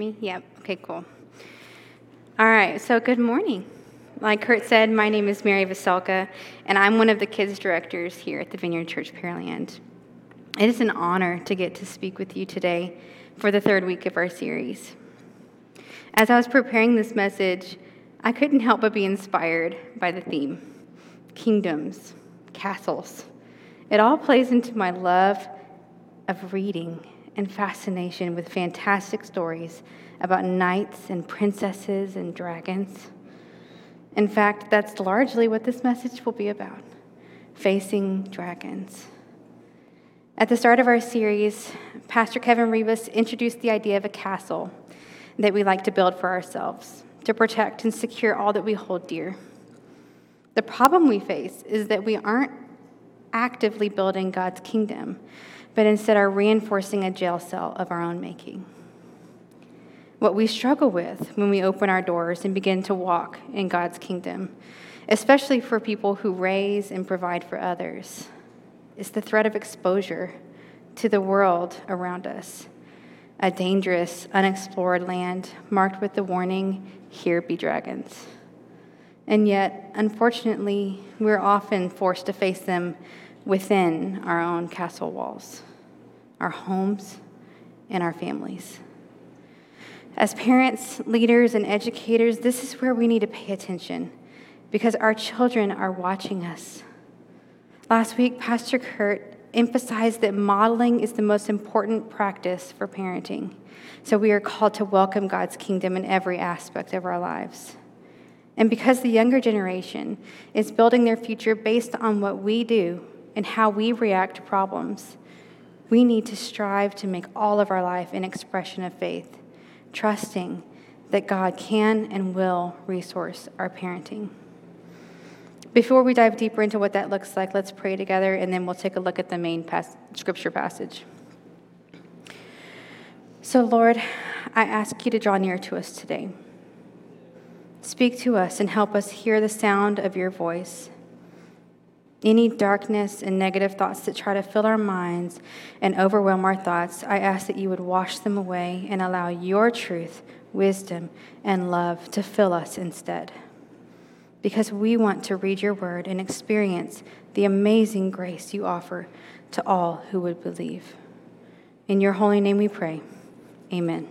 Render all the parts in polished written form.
me? Yep. Okay, cool. All right, so good morning. Like Kurt said, my name is Mary Vaselka, and I'm one of the kids directors here at the Vineyard Church Pearland. It is an honor to get to speak with you today for the third week of our series. As I was preparing this message, I couldn't help but be inspired by the theme: kingdoms, castles. It all plays into my love of reading and fascination with fantastic stories about knights and princesses and dragons. In fact, that's largely what this message will be about: facing dragons. At the start of our series, Pastor Kevin Rivas introduced the idea of a castle that we like to build for ourselves to protect and secure all that we hold dear. The problem we face is that we aren't actively building God's kingdom, but instead are reinforcing a jail cell of our own making. What we struggle with when we open our doors and begin to walk in God's kingdom, especially for people who raise and provide for others, is the threat of exposure to the world around us, a dangerous, unexplored land marked with the warning, "Here be dragons." And yet, unfortunately, we're often forced to face them within our own castle walls, our homes, and our families. As parents, leaders, and educators, this is where we need to pay attention because our children are watching us. Last week, Pastor Kurt emphasized that modeling is the most important practice for parenting. So we are called to welcome God's kingdom in every aspect of our lives. And because the younger generation is building their future based on what we do and how we react to problems, we need to strive to make all of our life an expression of faith, trusting that God can and will resource our parenting. Before we dive deeper into what that looks like, let's pray together, and then we'll take a look at the main scripture passage. So, Lord, I ask you to draw near to us today. Speak to us and help us hear the sound of your voice. Any darkness and negative thoughts that try to fill our minds and overwhelm our thoughts, I ask that you would wash them away and allow your truth, wisdom, and love to fill us instead. Because we want to read your word and experience the amazing grace you offer to all who would believe. In your holy name we pray. Amen.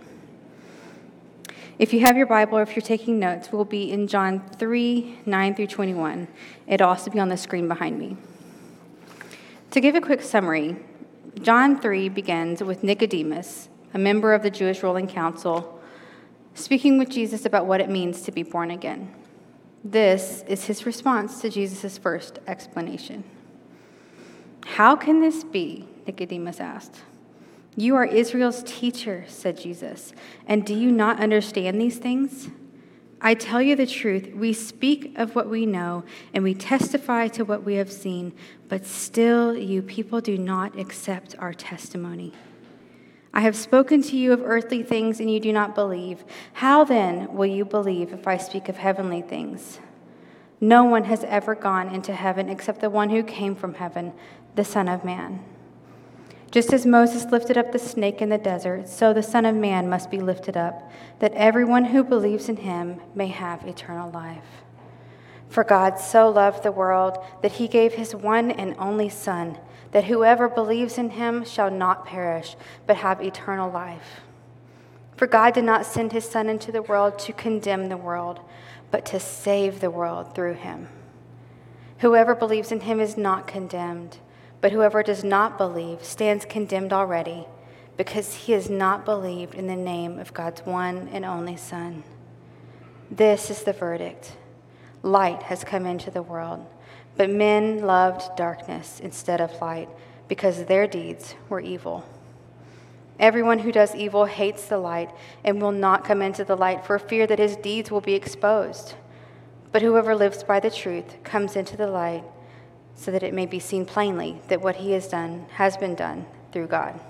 If you have your Bible or if you're taking notes, we'll be in John 3, 9 through 21. It'll also be on the screen behind me. To give a quick summary, John 3 begins with Nicodemus, a member of the Jewish ruling council, speaking with Jesus about what it means to be born again. This is his response to Jesus' first explanation. "How can this be?" Nicodemus asked. "You are Israel's teacher," said Jesus, "and do you not understand these things? I tell you the truth, we speak of what we know, and we testify to what we have seen, but still you people do not accept our testimony. I have spoken to you of earthly things, and you do not believe. How then will you believe if I speak of heavenly things? No one has ever gone into heaven except the one who came from heaven, the Son of Man. Just as Moses lifted up the snake in the desert, so the Son of Man must be lifted up, that everyone who believes in him may have eternal life. For God so loved the world that he gave his one and only Son, that whoever believes in him shall not perish, but have eternal life. For God did not send his Son into the world to condemn the world, but to save the world through him. Whoever believes in him is not condemned, but whoever does not believe stands condemned already, because he has not believed in the name of God's one and only Son. This is the verdict. Light has come into the world, but men loved darkness instead of light, because their deeds were evil. Everyone who does evil hates the light and will not come into the light for fear that his deeds will be exposed. But whoever lives by the truth comes into the light, so that it may be seen plainly that what he has done has been done through God.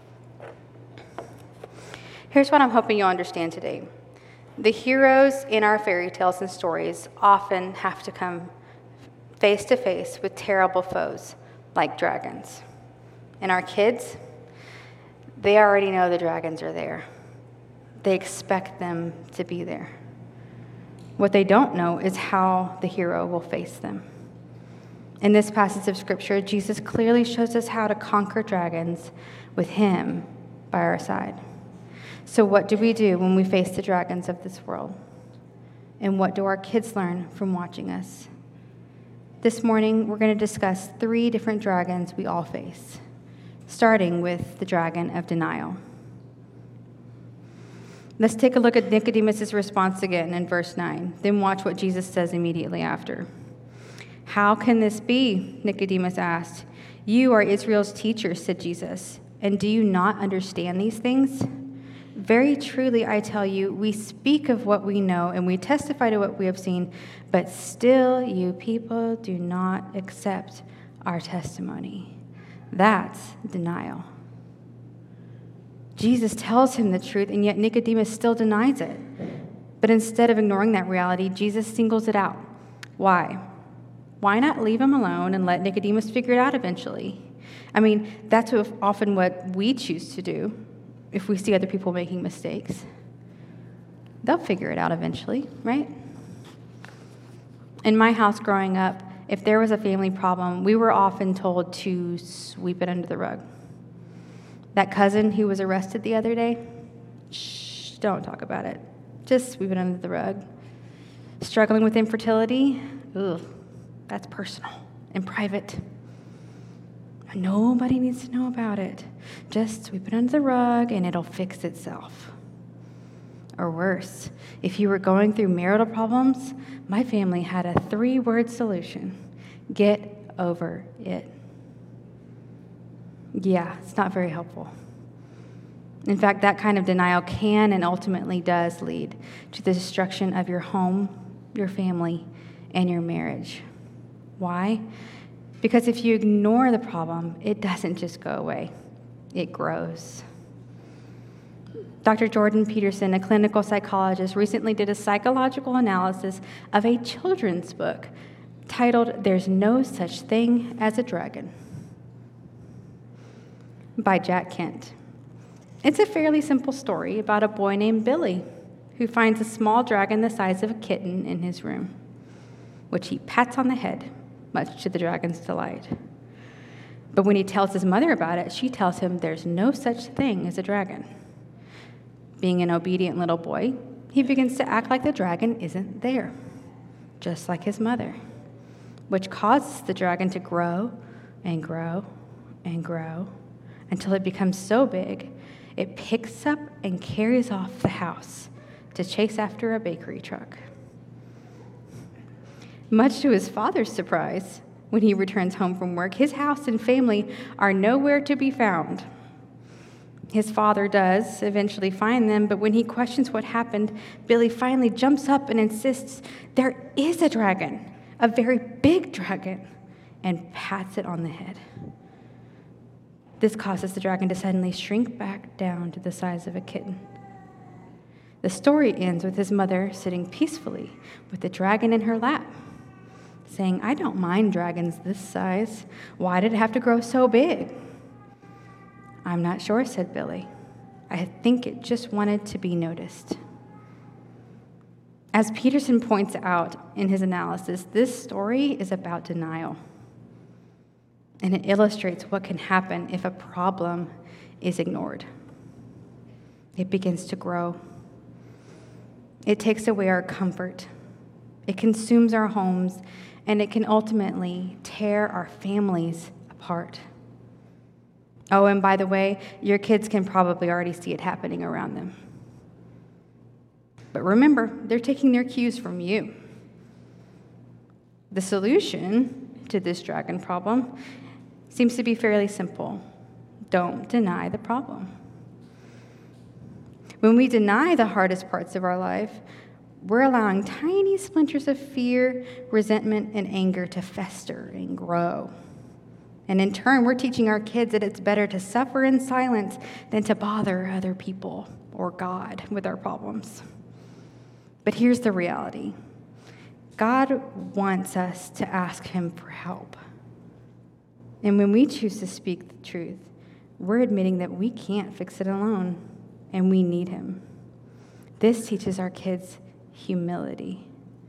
Here's what I'm hoping you'll understand today. The heroes in our fairy tales and stories often have to come face to face with terrible foes like dragons. And our kids, they already know the dragons are there. They expect them to be there. What they don't know is how the hero will face them. In this passage of Scripture, Jesus clearly shows us how to conquer dragons with him by our side. So what do we do when we face the dragons of this world? And what do our kids learn from watching us? This morning, we're going to discuss 3 different dragons we all face, starting with the dragon of denial. Let's take a look at Nicodemus' response again in verse 9. Then watch what Jesus says immediately after. "How can this be?" Nicodemus asked. "You are Israel's teacher," said Jesus, "and do you not understand these things? Very truly, I tell you, we speak of what we know and we testify to what we have seen, but still you people do not accept our testimony." That's denial. Jesus tells him the truth, and yet Nicodemus still denies it. But instead of ignoring that reality, Jesus singles it out. Why? Why not leave him alone and let Nicodemus figure it out eventually? I mean, that's often what we choose to do if we see other people making mistakes. They'll figure it out eventually, right? In my house growing up, if there was a family problem, we were often told to sweep it under the rug. That cousin who was arrested the other day, shh, don't talk about it. Just sweep it under the rug. Struggling with infertility, ugh, that's personal and private. Nobody needs to know about it. Just sweep it under the rug and it'll fix itself. Or worse, if you were going through marital problems, my family had a 3-word solution: get over it. Yeah, it's not very helpful. In fact, that kind of denial can and ultimately does lead to the destruction of your home, your family, and your marriage. Why? Because if you ignore the problem, it doesn't just go away, it grows. Dr. Jordan Peterson, a clinical psychologist, recently did a psychological analysis of a children's book titled "There's No Such Thing as a Dragon" by Jack Kent. It's a fairly simple story about a boy named Billy who finds a small dragon the size of a kitten in his room, which he pats on the head, much to the dragon's delight. But when he tells his mother about it, she tells him there's no such thing as a dragon. Being an obedient little boy, he begins to act like the dragon isn't there, just like his mother, which causes the dragon to grow and grow and grow until it becomes so big, it picks up and carries off the house to chase after a bakery truck. Much to his father's surprise, when he returns home from work, his house and family are nowhere to be found. His father does eventually find them, but when he questions what happened, Billy finally jumps up and insists there is a dragon, a very big dragon, and pats it on the head. This causes the dragon to suddenly shrink back down to the size of a kitten. The story ends with his mother sitting peacefully with the dragon in her lap, saying, "I don't mind dragons this size. Why did it have to grow so big?" "I'm not sure," said Billy. "I think it just wanted to be noticed." As Peterson points out in his analysis, this story is about denial. And it illustrates what can happen if a problem is ignored. It begins to grow. It takes away our comfort. It consumes our homes, and it can ultimately tear our families apart. Oh, and by the way, your kids can probably already see it happening around them. But remember, they're taking their cues from you. The solution to this dragon problem seems to be fairly simple. Don't deny the problem. When we deny the hardest parts of our life, we're allowing tiny splinters of fear, resentment, and anger to fester and grow. And in turn, we're teaching our kids that it's better to suffer in silence than to bother other people or God with our problems. But here's the reality. God wants us to ask him for help. And when we choose to speak the truth, we're admitting that we can't fix it alone, and we need him. This teaches our kids humility.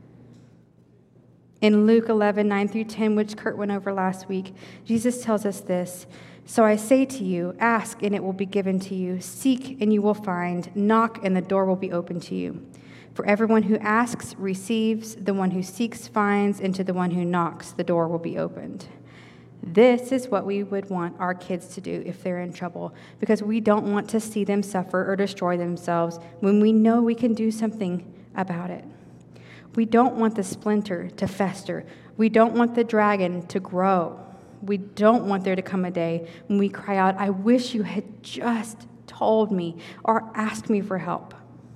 In Luke 11:9-10, which Kurt went over last week, Jesus tells us this: "So I say to you, ask and it will be given to you. Seek and you will find. Knock and the door will be opened to you. For everyone who asks receives, the one who seeks finds, and to the one who knocks the door will be opened." This is what we would want our kids to do if they're in trouble, because we don't want to see them suffer or destroy themselves when we know we can do something about it. We don't want the splinter to fester. We don't want the dragon to grow. We don't want there to come a day when we cry out, "I wish you had just told me or asked me for help."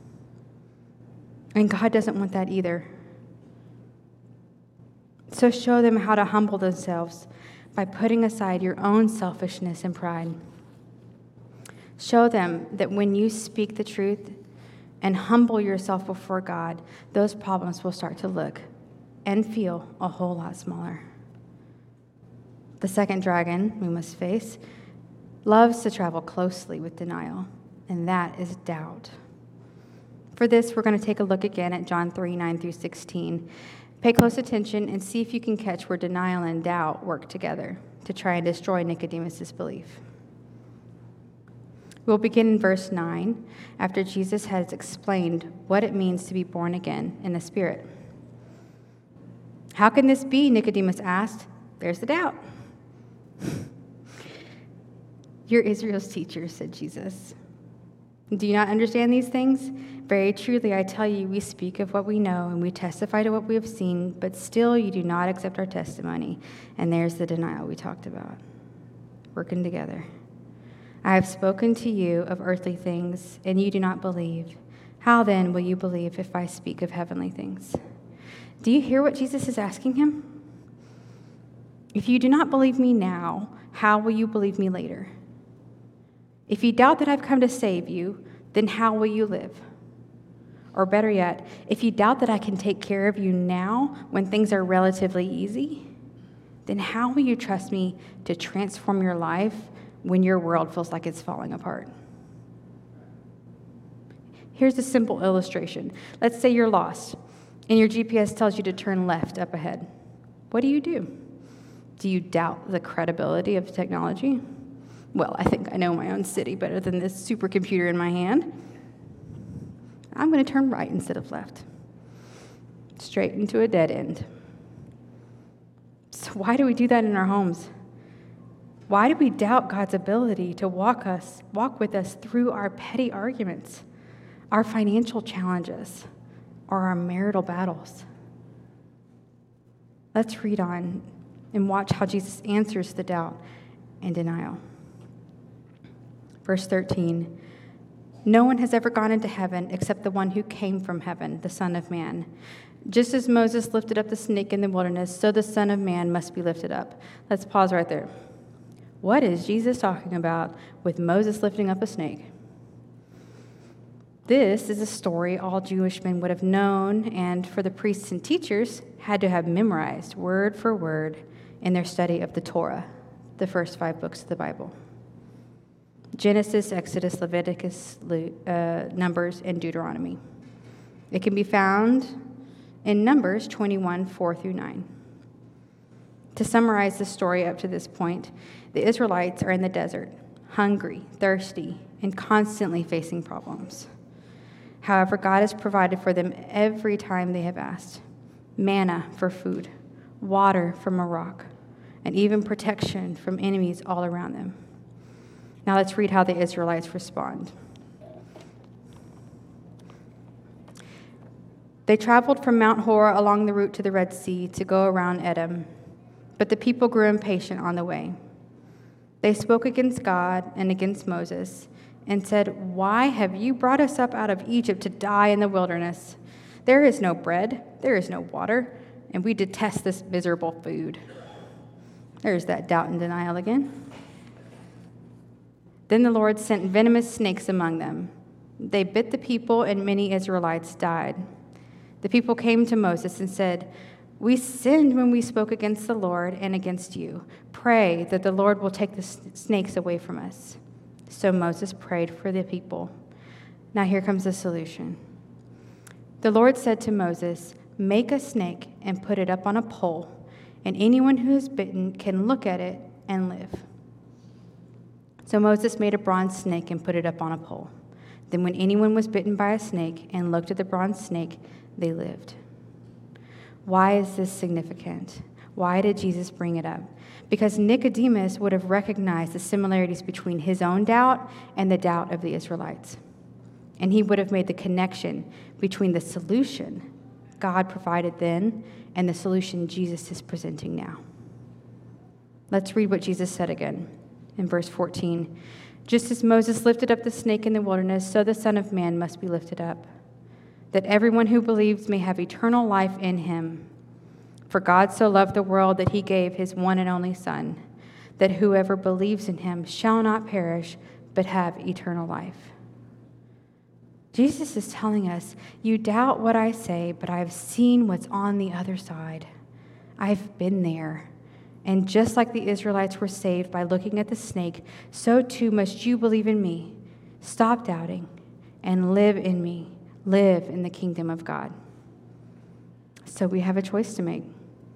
And God doesn't want that either. So show them how to humble themselves by putting aside your own selfishness and pride. Show them that when you speak the truth and humble yourself before God, those problems will start to look and feel a whole lot smaller. The second dragon we must face loves to travel closely with denial, and that is doubt. For this, we're going to take a look again at John 3:9-16. Pay close attention and see if you can catch where denial and doubt work together to try and destroy Nicodemus' belief. We'll begin in verse 9, after Jesus has explained what it means to be born again in the Spirit. "How can this be?" Nicodemus asked. There's the doubt. "You're Israel's teacher," said Jesus. "Do you not understand these things? Very truly, I tell you, we speak of what we know and we testify to what we have seen, but still you do not accept our testimony." And there's the denial we talked about, working together. "I have spoken to you of earthly things, and you do not believe. How then will you believe if I speak of heavenly things?" Do you hear what Jesus is asking him? If you do not believe me now, how will you believe me later? If you doubt that I've come to save you, then how will you live? Or better yet, if you doubt that I can take care of you now when things are relatively easy, then how will you trust me to transform your life when your world feels like it's falling apart? Here's a simple illustration. Let's say you're lost, and your GPS tells you to turn left up ahead. What do? Do you doubt the credibility of technology? Well, I think I know my own city better than this supercomputer in my hand. I'm going to turn right instead of left, straight into a dead end. So why do we do that in our homes? Why do we doubt God's ability to walk with us through our petty arguments, our financial challenges, or our marital battles? Let's read on and watch how Jesus answers the doubt and denial. Verse 13, "No one has ever gone into heaven except the one who came from heaven, the Son of Man. Just as Moses lifted up the snake in the wilderness, so the Son of Man must be lifted up." Let's pause right there. What is Jesus talking about with Moses lifting up a snake? This is a story all Jewish men would have known, and for the priests and teachers, had to have memorized word for word in their study of the Torah, the first 5 books of the Bible: Genesis, Exodus, Leviticus, Numbers, and Deuteronomy. It can be found in Numbers 21, 4-9. To summarize the story up to this point, the Israelites are in the desert, hungry, thirsty, and constantly facing problems. However, God has provided for them every time they have asked: manna for food, water from a rock, and even protection from enemies all around them. Now let's read how the Israelites respond. "They traveled from Mount Hor along the route to the Red Sea to go around Edom, but the people grew impatient on the way. They spoke against God and against Moses and said, 'Why have you brought us up out of Egypt to die in the wilderness? There is no bread, there is no water, and we detest this miserable food.'" There's that doubt and denial again. "Then the Lord sent venomous snakes among them. They bit the people, and many Israelites died. The people came to Moses and said, 'We sinned when we spoke against the Lord and against you. Pray that the Lord will take the snakes away from us.' So Moses prayed for the people." Now here comes the solution. The Lord said to Moses, "Make a snake and put it up on a pole, and anyone who is bitten can look at it and live." So Moses made a bronze snake and put it up on a pole. Then when anyone was bitten by a snake and looked at the bronze snake, they lived. Why is this significant? Why did Jesus bring it up? Because Nicodemus would have recognized the similarities between his own doubt and the doubt of the Israelites. And he would have made the connection between the solution God provided then and the solution Jesus is presenting now. Let's read what Jesus said again in verse 14. "Just as Moses lifted up the snake in the wilderness, so the Son of Man must be lifted up, that everyone who believes may have eternal life in him. For God so loved the world that he gave his one and only Son, that whoever believes in him shall not perish, but have eternal life." Jesus is telling us, you doubt what I say, but I've seen what's on the other side. I've been there. And just like the Israelites were saved by looking at the snake, so too must you believe in me. Stop doubting and live in me. Live in the kingdom of God. So we have a choice to make.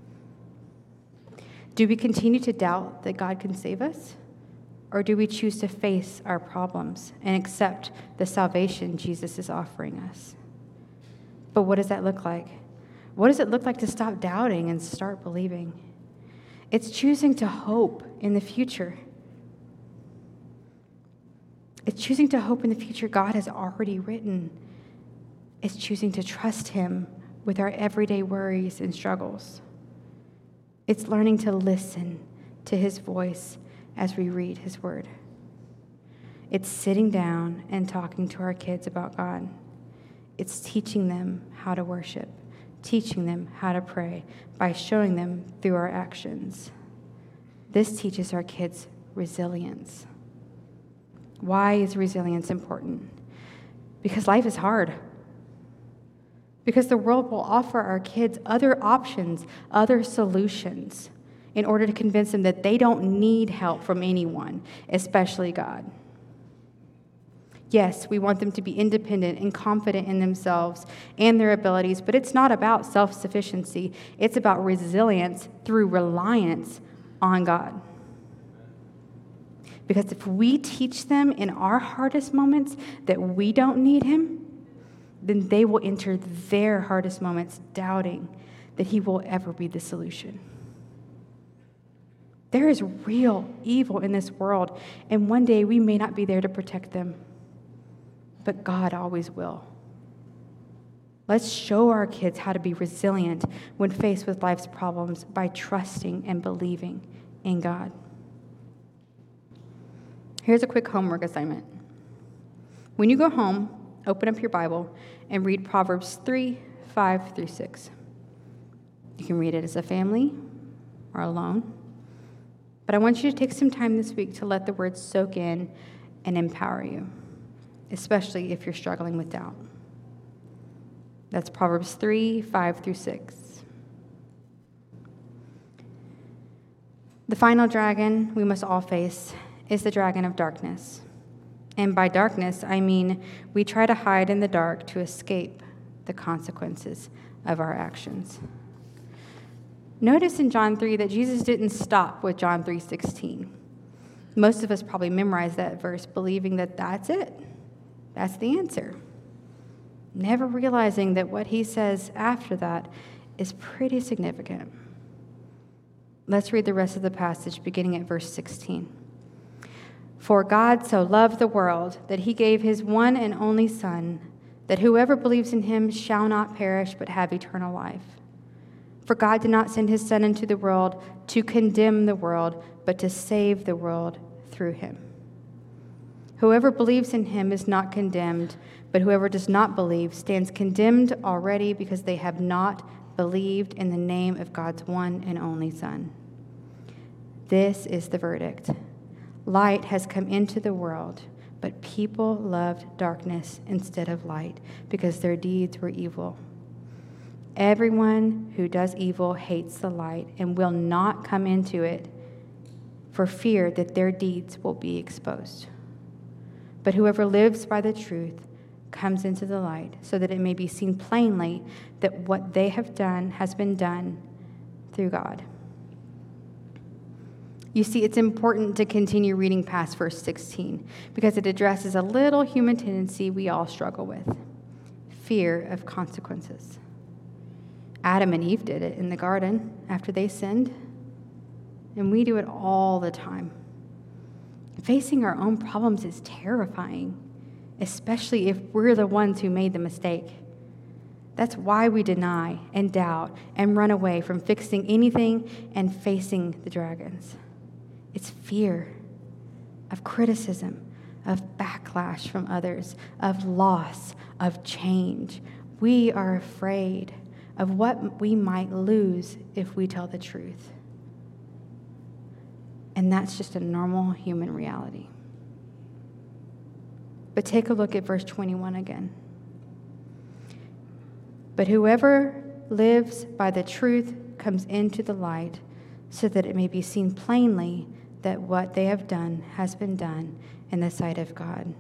Do we continue to doubt that God can save us? Or do we choose to face our problems and accept the salvation Jesus is offering us? But what does that look like? What does it look like to stop doubting and start believing? It's choosing to hope in the future. It's choosing to hope in the future God has already written. It's choosing to trust him with our everyday worries and struggles. It's learning to listen to his voice as we read his word. It's sitting down and talking to our kids about God. It's teaching them how to worship, teaching them how to pray by showing them through our actions. This teaches our kids resilience. Why is resilience important? Because life is hard. Because the world will offer our kids other options, other solutions, in order to convince them that they don't need help from anyone, especially God. Yes, we want them to be independent and confident in themselves and their abilities, but it's not about self-sufficiency. It's about resilience through reliance on God. Because if we teach them in our hardest moments that we don't need him, then they will enter their hardest moments doubting that he will ever be the solution. There is real evil in this world, and one day we may not be there to protect them, but God always will. Let's show our kids how to be resilient when faced with life's problems by trusting and believing in God. Here's a quick homework assignment. When you go home, open up your Bible and read Proverbs 3, 5 through 6. You can read it as a family or alone. But I want you to take some time this week to let the words soak in and empower you, especially if you're struggling with doubt. That's Proverbs 3, 5 through 6. The final dragon we must all face is the dragon of darkness. And by darkness, I mean we try to hide in the dark to escape the consequences of our actions. Notice in John 3 that Jesus didn't stop with John 3:16. Most of us probably memorized that verse believing that that's it. That's the answer. Never realizing that what he says after that is pretty significant. Let's read the rest of the passage beginning at verse 16. "For God so loved the world that he gave his one and only Son, that whoever believes in him shall not perish but have eternal life. For God did not send his Son into the world to condemn the world, but to save the world through him. Whoever believes in him is not condemned, but whoever does not believe stands condemned already because they have not believed in the name of God's one and only Son. This is the verdict. Light has come into the world, but people loved darkness instead of light because their deeds were evil. Everyone who does evil hates the light and will not come into it for fear that their deeds will be exposed. But whoever lives by the truth comes into the light, so that it may be seen plainly that what they have done has been done through God. You see, it's important to continue reading past verse 16 because it addresses a little human tendency we all struggle with: fear of consequences. Adam and Eve did it in the garden after they sinned, and we do it all the time. Facing our own problems is terrifying, especially if we're the ones who made the mistake. That's why we deny and doubt and run away from fixing anything and facing the dragons. It's fear of criticism, of backlash from others, of loss, of change. We are afraid of what we might lose if we tell the truth. And that's just a normal human reality. But take a look at verse 21 again. But whoever lives by the truth comes into the light, so that it may be seen plainly that what they have done has been done in the sight of God.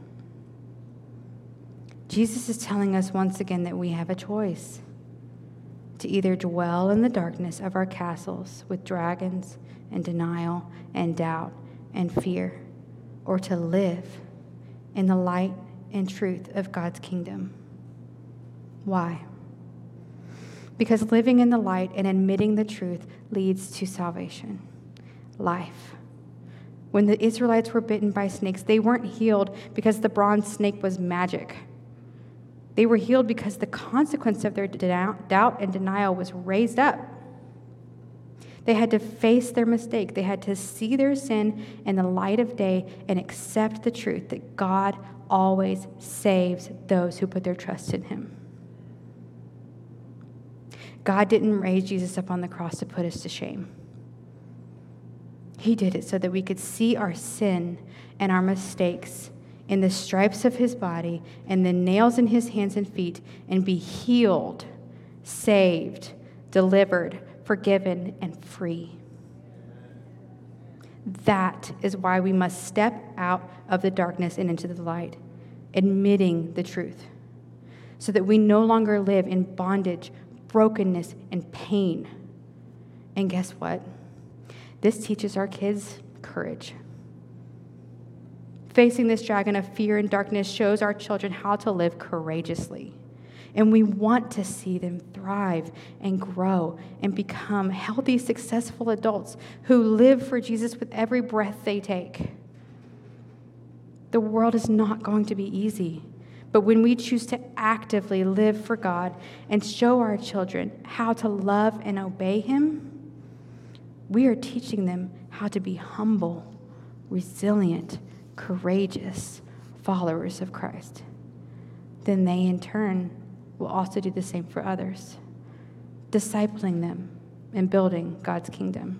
Jesus is telling us once again that we have a choice to either dwell in the darkness of our castles with dragons and denial and doubt and fear, or to live in the light and truth of God's kingdom. Why? Because living in the light and admitting the truth leads to salvation, life. When the Israelites were bitten by snakes, they weren't healed because the bronze snake was magic. They were healed because the consequence of their doubt and denial was raised up. They had to face their mistake. They had to see their sin in the light of day and accept the truth that God always saves those who put their trust in him. God didn't raise Jesus up on the cross to put us to shame. He did it so that we could see our sin and our mistakes in the stripes of his body and the nails in his hands and feet and be healed, saved, delivered, forgiven, and free. That is why we must step out of the darkness and into the light, admitting the truth, so that we no longer live in bondage, brokenness, and pain. And guess what? This teaches our kids courage. Facing this dragon of fear and darkness shows our children how to live courageously. And we want to see them thrive and grow and become healthy, successful adults who live for Jesus with every breath they take. The world is not going to be easy, but when we choose to actively live for God and show our children how to love and obey him, we are teaching them how to be humble, resilient, courageous followers of Christ. Then they, in turn, will also do the same for others, discipling them and building God's kingdom.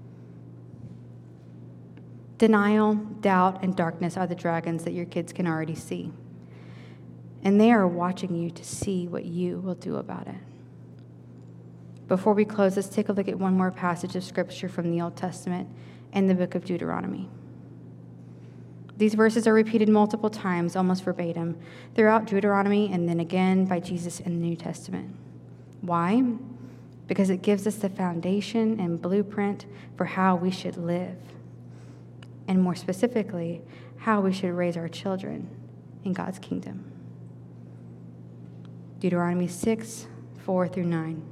Denial, doubt, and darkness are the dragons that your kids can already see. And they are watching you to see what you will do about it. Before we close, let's take a look at one more passage of Scripture from the Old Testament and the book of Deuteronomy. These verses are repeated multiple times, almost verbatim, throughout Deuteronomy and then again by Jesus in the New Testament. Why? Because it gives us the foundation and blueprint for how we should live, and more specifically, how we should raise our children in God's kingdom. Deuteronomy 6, 4 through 9.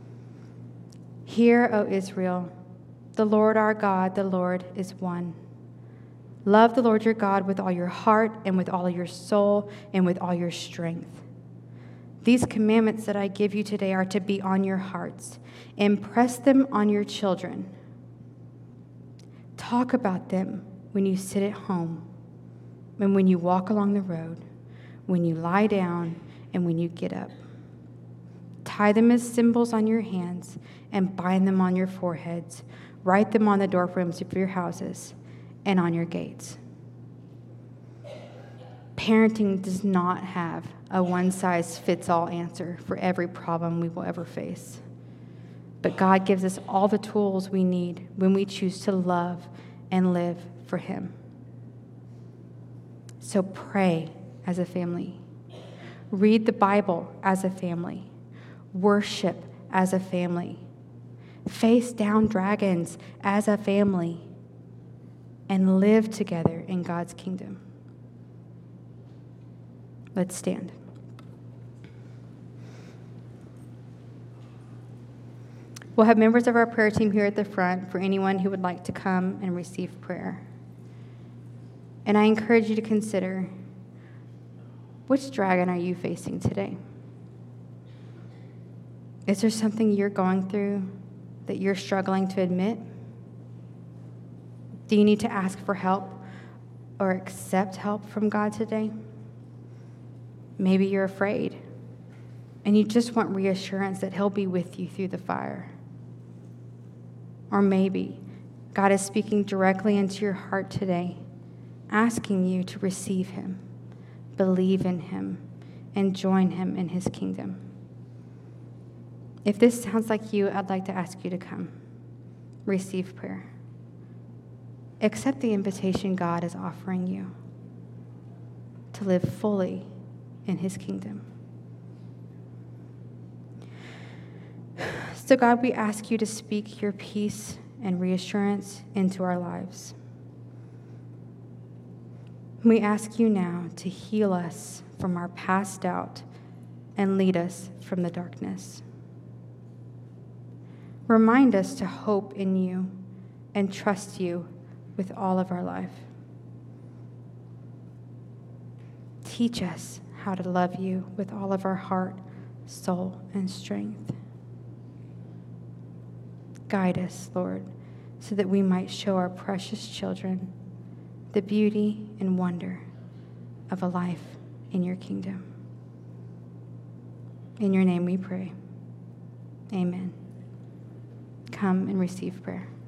Hear, O Israel, the Lord our God, the Lord is one. Love the Lord your God with all your heart and with all your soul and with all your strength. These commandments that I give you today are to be on your hearts. Impress them on your children. Talk about them when you sit at home, and when you walk along the road, when you lie down, and when you get up. Tie them as symbols on your hands and bind them on your foreheads. Write them on the doorframes of your houses and on your gates. Parenting does not have a one-size-fits-all answer for every problem we will ever face. But God gives us all the tools we need when we choose to love and live for Him. So pray as a family. read the Bible as a family, worship as a family, face down dragons as a family, and live together in God's kingdom. Let's stand. We'll have members of our prayer team here at the front for anyone who would like to come and receive prayer. And I encourage you to consider, which dragon are you facing today? Is there something you're going through that you're struggling to admit? Do you need to ask for help or accept help from God today? Maybe you're afraid and you just want reassurance that He'll be with you through the fire. Or maybe God is speaking directly into your heart today, asking you to receive Him, believe in Him, and join Him in His kingdom. If this sounds like you, I'd like to ask you to come, receive prayer. Accept the invitation God is offering you to live fully in His kingdom. So God, we ask you to speak your peace and reassurance into our lives. We ask you now to heal us from our past doubt and lead us from the darkness. Remind us to hope in you and trust you with all of our life. Teach us how to love you with all of our heart, soul, and strength. Guide us, Lord, so that we might show our precious children the beauty and wonder of a life in your kingdom. In your name we pray. Amen. Come and receive prayer.